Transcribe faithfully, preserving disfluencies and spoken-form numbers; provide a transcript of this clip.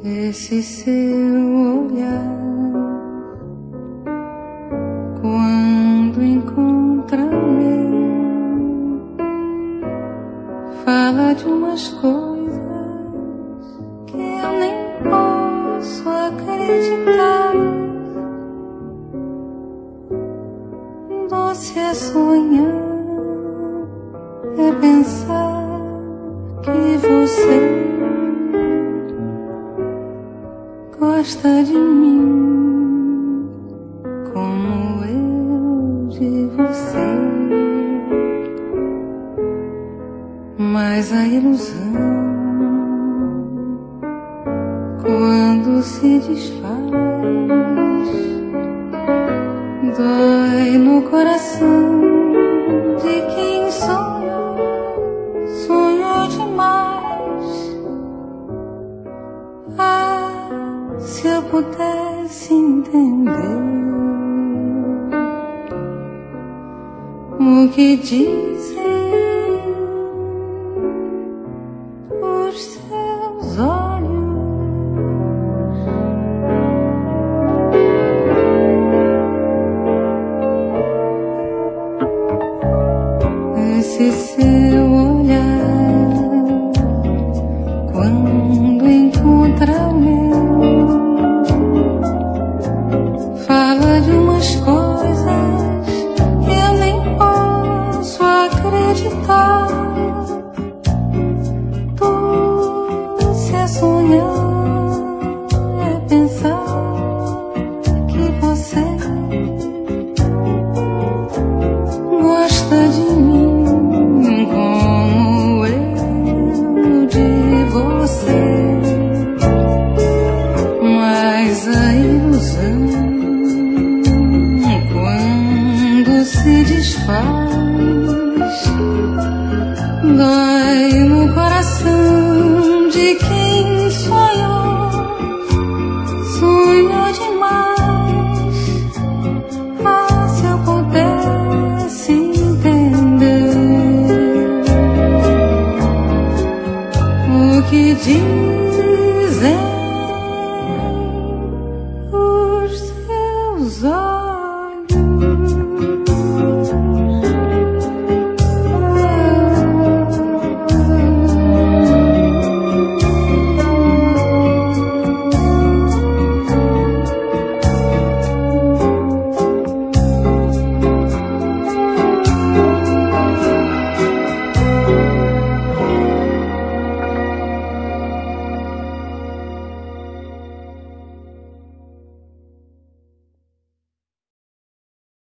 Esse seu olhar, quando encontra o meu, fala de umas coisas que eu nem posso acreditar. Doce é sonhar, é pensar que você gosta de mim como eu de você. Mas a ilusão, quando se desfaz, dói no coração de quem sonhou, sonhou demais. Ah, se eu pudesse entender o que dizem os seus olhos. Esse seu olhar, quando encontra o meu, fala de umas coisas que eu nem posso acreditar. Doce é sonhar, é pensar que você gosta de mim como eu de você. Mas a ilusão, quando se desfaz, dói no coração de quem sonhou, sonhou demais. Ah, se eu pudesse entender o que diz